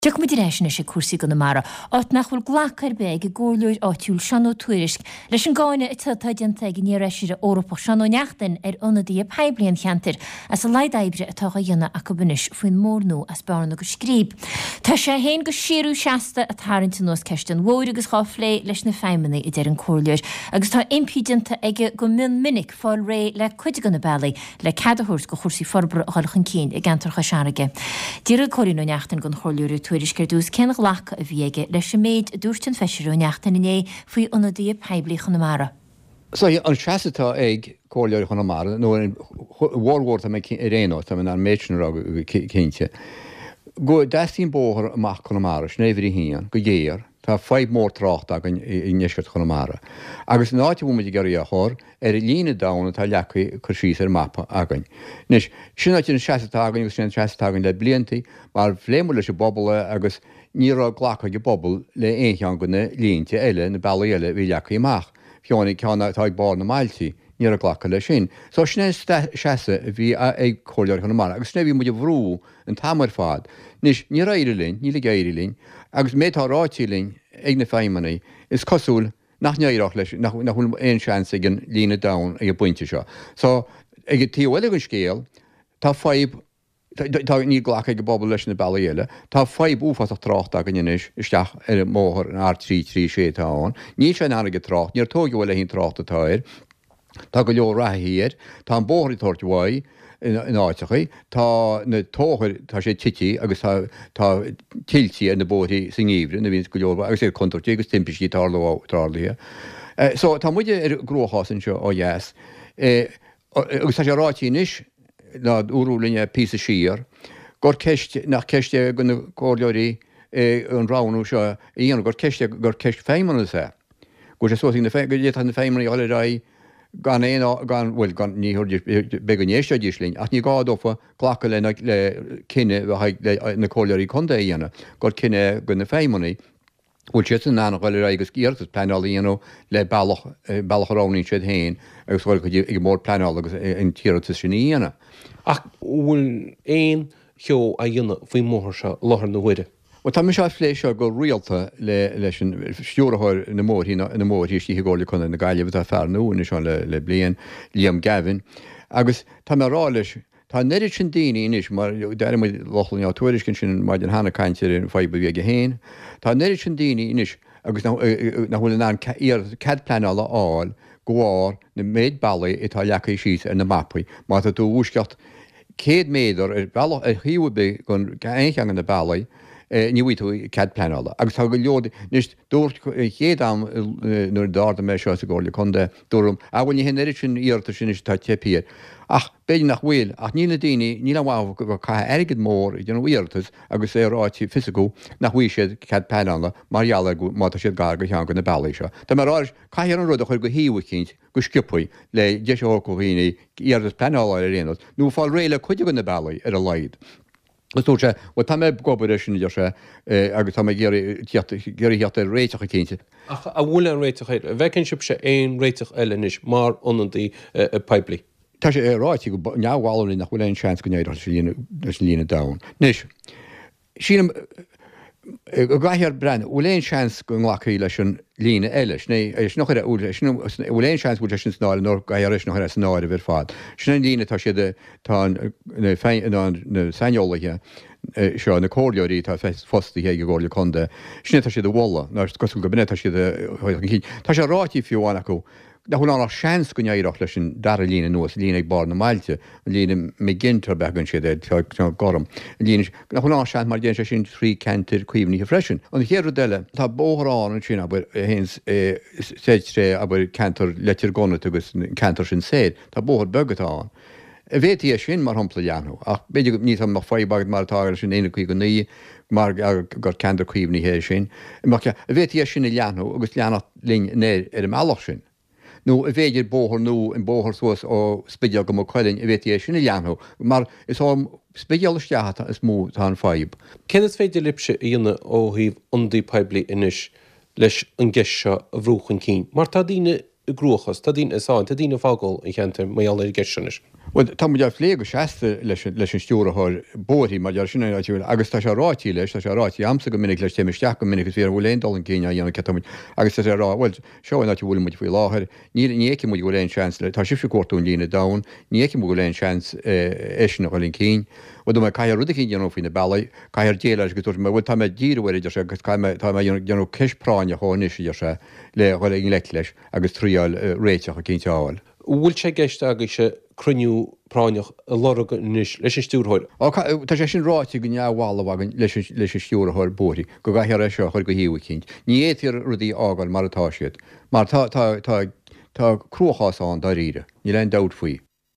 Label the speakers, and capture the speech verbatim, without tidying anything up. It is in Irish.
Speaker 1: Deach mu réisina sé cuasaí go na mara, áit nachfuil ghlachar beag i ggóirleoir áitiúil seanó tuairisc leis an gáine i tiltaidinte ag ní reisiir Eorpa seanó neachtain ar ionadaí a peblion cheantar as a leidaibre atá a dhéanana a go bunis faoin mórnú as bearna go scríb. Tá sé héin go siirú seasta a tarintanta nos ceistan mhóir agus cháflé leis na feimina i d an cóirleoir, agus tá impídinta ige go min minic fáil ré le chuide gan na bailí le cadahús go chósaí forbra a chalchan cín i gantar chasearige. Dír choirí nó neachtain gon chóirleoir tuairis dús cenach lach a bhíige leis sem méid dúirtin feisiú neachtain iné faoi ionadaí a peblií Chonamara.
Speaker 2: So an seastatá ag cóirleoir Chonamara, nó an bhórhórta me réánát am an méidsin rag cinnte. Go deistín bóthar amach Chonamara, snéhrí hían, go dhéar, tá feib mór trácht ag i neisgurt Chonamara. Agus náiti bhúid i garí a chór, ar i lína dána tá lechaí chu síos ar mappa againn. Nis, sin áit an seastatá againn agus sin seastatá againn le bliantaí, mar bhléimú leis a bobbala agus ní rá ghlacha go bobbal le éonchean go na línte eile na bailí eile bhí lechaí amach. Fionna ceanna tá ag bar na mailtaí, ní a ghlacha le sin. So sin seasa bhí ag cóirleoir Chonamara, agus sna bhí muid a bhrú an tamar fad. Nis, ní ra éirilín, ní le géirilín, agus métá rátílín ag na feimanaí is cosúil nach neirech leis nach bhfuil éon seans ag an lína dam ag a buinte seo. So ag tíhfuil an scéal, tá feib tá ní ghlacha go bobbal leis na bailí eile, tá feib úfasach trácht a gan inis isteach ar móthir an ár trí trí sé táin. Ní sé anna go trácht, níor tóga bhfuil hín trácht atáir, tá go leor rathíir, tá an bóthirí tuairt bhaid in áitechaí, tá na tóthir tá sé tití agus tá tiltí na bóthaí san íomhre na bhíon go leor agus é contortí agus timpistí trálathe. So tá muide ar gróchásan seo ó dheas. Agus tá sé rátíis ná úrúlinne pí a sír, gur ceist nach ceiste go na cóirleoirí an ránú seo íon gur ceiste gur ceist féimana sé. Gur sé sóí na féimanaí eile ra gan éon gan bhfuil gan níor beganéisio díslín, ach ní gádofa ghlacha le le cinenne na cóirleoirí chunda dhéana, gur cinenne go na féimanaí. Bhfuil si an nána bhfuil agus íartas pleálaíanú le bailachránín siad hain agus bhfuil go ag mór pleáil agus an tíirta sin íana.
Speaker 3: Ach bhfuil éon cheo a dhéanana faoi móthir se láthar na huide.
Speaker 2: Well, tá se léisio go rialta le leis an fiúrathir na mór na mór tí ggóla chuna na gaiileh a fearnú na seán le blion Liam Gavin. Agus tá rá leis tá neidir sin daoine inis mar deirimiid lochlann á tuairiscin sin maid an hena caiintear an fáib bhí go héin. Tá neidir sin daoine inis agus na bhfuil an cad pleála áil goháir na méid bailí itá lechaí síos ar na mappaí, má tá tú úsceart céad méadar ar chiúbe gon éoncheangan na bailí ní bhí tú cad pleála. Agus tá go leor níos dúirt chéad am nuair dáda mé seo a gála chunda dúm, a bhfuil ní héidir sin íarta sin is tá tepíir. Ach béidir nach bhfuil ach ní na daoine ní bhah go cai airgid mór i d íartas agus é ráití fisicú nach bhí siad cad pleála marheala má siad gar go tean go na bailí seo. Tá mar ráis caiar an rud a chuir go híomh cinint go scipaí le de ócóhíine íartas pleála ar réanaad, nó fáil réile chuide go na bailí ar a leid. Tó sé bh tá mé gobar sin de sé agus tá géirí heat a réiteach a cénte.
Speaker 3: A bhfuil an réiteach éile, bheitcinn sib sé éon réiteach eilenis mar onantaí peblií.
Speaker 2: Tá sé ráití go neamhálaí nach bhfuil éon seans go néidir leis lína dam. Nis sin go gaiar brenn bhfuil éon seans go nglachaí leis an lína eile, nó bhfuil éon seans bhúil sin snáil nó gaiar nó snáir a bhir fád. Sinna lína tá siad tá na saineolalathe seo na cóirleoirí tá fostaí ag gála chunda. Sinna tá siad a bhla ná cosúil go bine tá siad Tá sé ráití fiúháin acu. Da bhfuil an seans go néireach leis sin dar lína nuas lína ag bar na mailte, lína mé gintar begann siad gom. Lína bhfuil an seans mar déan sé sin trí cantir cuiomhní a freisin. An chéadú deile tá bóthráin an sin a hés séidré a cantar letir gona agus cantar sin séad, Tá bóthir begatáin. A bhétí sin mar hampla leanú, ach beidir ní mar fáibagad martáir sin éana chuí go ní mar gur cantar cuiomhní hé sin. A bhétí sin i leanú agus leanana lín néir ar am ealach sin. nó a bhéidir bóthir nó an bóthir suas ó spideal go chuilinn a bhétí sinna leanú, mar is á spideal isteachta is mú tá an fáib.
Speaker 3: Cenas féidir lipse íonna ó híomh iondaí peblií inis leis an gceist seo a bhrúchan cín. Mar tá dtíine grúchas, tá dtíine isáin, tá dtíine fágáil i cheantar méall ar gceist.
Speaker 2: Tá mu dear léego seasta leis leis an stúrathir bóthaí mar dear sinna áitiúil, agus tá se rátí leis tá se rátí amsa go minic leis téimisteach go minic bhí bhfuil léondal an cíine dhéanana cetamid, agus tá sé rá bhfuil seo na bhfuil muid faoi láthir, ní níici mu go léon seans le tá sibh cuatún lína da, níici mu go léon seans éisina bhfuil cín, bud me caiir rud cín deanú faoine bailí, caiir déile go me bhfuil tá díhaidir se agus tá deanú cispráine háníise se le bhfuil in le leis agus tríáil réiteach a cinnteáil.
Speaker 3: Bhfuil sé gceiste agus se cruniú práineach a lorga níos leis an stúrthir.
Speaker 2: Tá sé sin ráiti go neamhála bhagan leis leis stúrathir bóthaí, go gaiar seo chuir go híomh cinint. Ní éar rudí ágáil mar atá siad, mar tá cruúchaáán dá riire, ní len dat faoi.